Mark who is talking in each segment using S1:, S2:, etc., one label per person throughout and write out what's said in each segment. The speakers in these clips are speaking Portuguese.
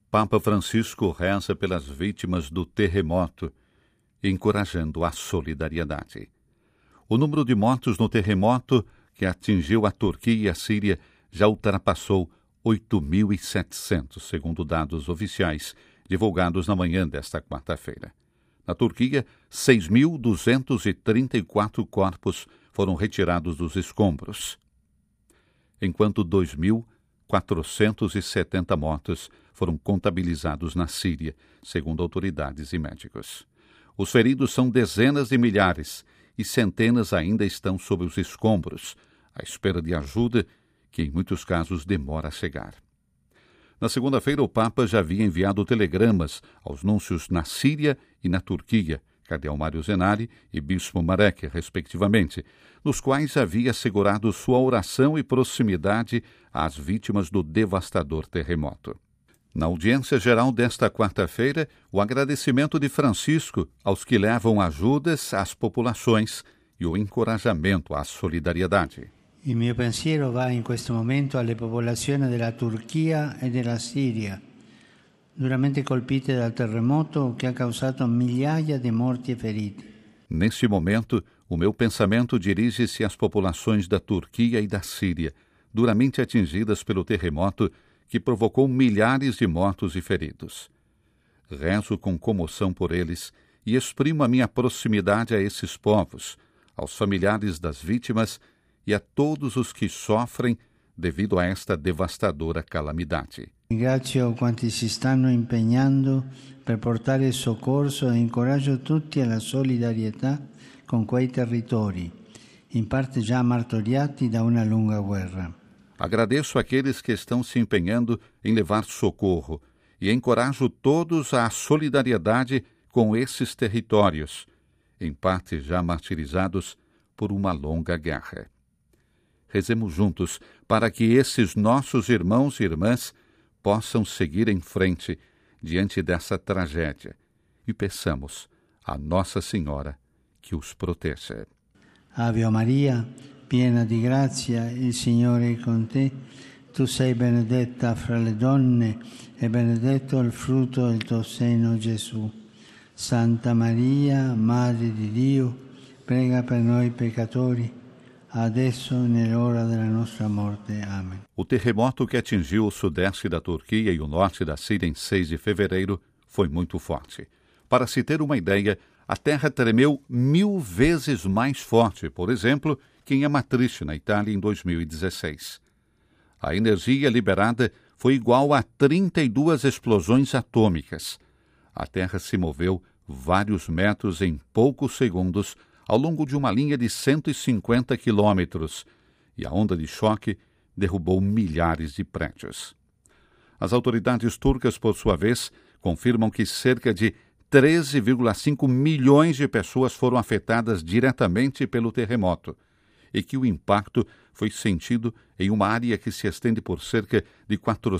S1: Papa Francisco reza pelas vítimas do terremoto, encorajando a solidariedade. O número de mortos no terremoto que atingiu a Turquia e a Síria já ultrapassou 8.700, segundo dados oficiais divulgados na manhã desta quarta-feira. Na Turquia, 6.234 corpos foram retirados dos escombros, enquanto 2.470 mortos foram contabilizados na Síria, segundo autoridades e médicos. Os feridos são dezenas de milhares e centenas ainda estão sob os escombros, à espera de ajuda que em muitos casos demora a chegar. Na segunda-feira, o Papa já havia enviado telegramas aos núncios na Síria e na Turquia, Cardeal Mário Zenari e Bispo Marek, respectivamente, nos quais havia assegurado sua oração e proximidade às vítimas do devastador terremoto. Na audiência geral desta quarta-feira, o agradecimento de Francisco aos que levam ajudas às populações e o encorajamento à solidariedade.
S2: Il mio pensiero va in questo momento alle popolazioni della Turchia e della Siria, duramente colpite dal terremoto che ha causato migliaia di morti e feriti.
S1: Neste momento, o meu pensamento dirige-se às populações da Turquia e da Síria, duramente atingidas pelo terremoto que provocou milhares de mortos e feridos. Rezo com comoção por eles e exprimo a minha proximidade a esses povos, aos familiares das vítimas e a todos os que sofrem devido a esta devastadora calamidade.
S2: Ringrazio quanti si stanno impegnando per portare soccorso e incoraggio tutti alla solidarietà con quei territori, in parte già martoriati da una lunga guerra.
S1: Agradeço aqueles que estão se empenhando em levar socorro e encorajo todos à solidariedade com esses territórios, em parte já martirizados por uma longa guerra. Rezemos juntos para que esses nossos irmãos e irmãs possam seguir em frente diante dessa tragédia e peçamos a Nossa Senhora que os proteja.
S2: Ave Maria, piena di grazia, il Signore è con te. Tu sei benedetta fra le donne e benedetto il frutto del tuo seno, Gesù. Santa Maria, Madre di Dio, prega per noi peccatori, adesso e nell'ora della nostra morte. Amém.
S1: O terremoto que atingiu o sudeste da Turquia e o norte da Síria em 6 de fevereiro foi muito forte. Para se ter uma ideia, a terra tremeu 1000 vezes mais forte, por exemplo, que em Amatrice, na Itália, em 2016. A energia liberada foi igual a 32 explosões atômicas. A Terra se moveu vários metros em poucos segundos ao longo de uma linha de 150 quilômetros e a onda de choque derrubou milhares de prédios. As autoridades turcas, por sua vez, confirmam que cerca de 13,5 milhões de pessoas foram afetadas diretamente pelo terremoto e que o impacto foi sentido em uma área que se estende por cerca de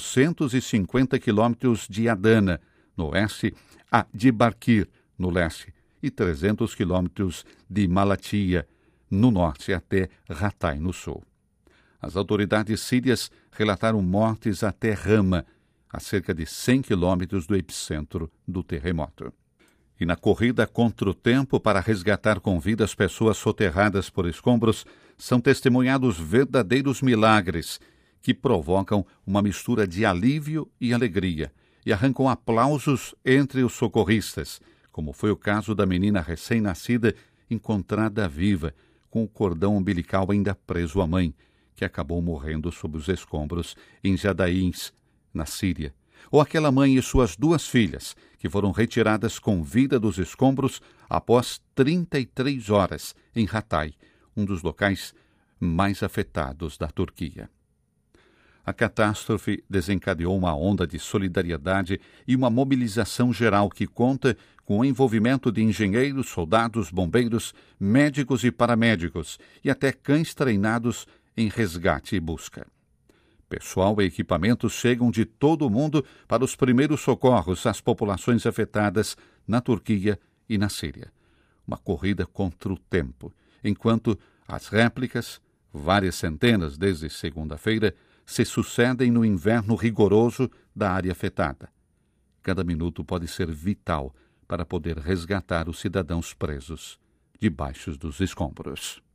S1: 450 quilômetros de Adana, no oeste, a Diyarbakir, no leste, e 300 quilômetros de Malatya, no norte, até Hatay, no sul. As autoridades sírias relataram mortes até Rama, a cerca de 100 quilômetros do epicentro do terremoto. E na corrida contra o tempo para resgatar com vida as pessoas soterradas por escombros, são testemunhados verdadeiros milagres que provocam uma mistura de alívio e alegria e arrancam aplausos entre os socorristas, como foi o caso da menina recém-nascida encontrada viva, com o cordão umbilical ainda preso à mãe, que acabou morrendo sob os escombros em Jadaíns, na Síria. Ou aquela mãe e suas 2 filhas, que foram retiradas com vida dos escombros após 33 horas em Hatay, um dos locais mais afetados da Turquia. A catástrofe desencadeou uma onda de solidariedade e uma mobilização geral que conta com o envolvimento de engenheiros, soldados, bombeiros, médicos e paramédicos e até cães treinados em resgate e busca. Pessoal e equipamentos chegam de todo o mundo para os primeiros socorros às populações afetadas na Turquia e na Síria. Uma corrida contra o tempo, enquanto as réplicas, várias centenas desde segunda-feira, se sucedem no inverno rigoroso da área afetada. Cada minuto pode ser vital para poder resgatar os cidadãos presos debaixo dos escombros.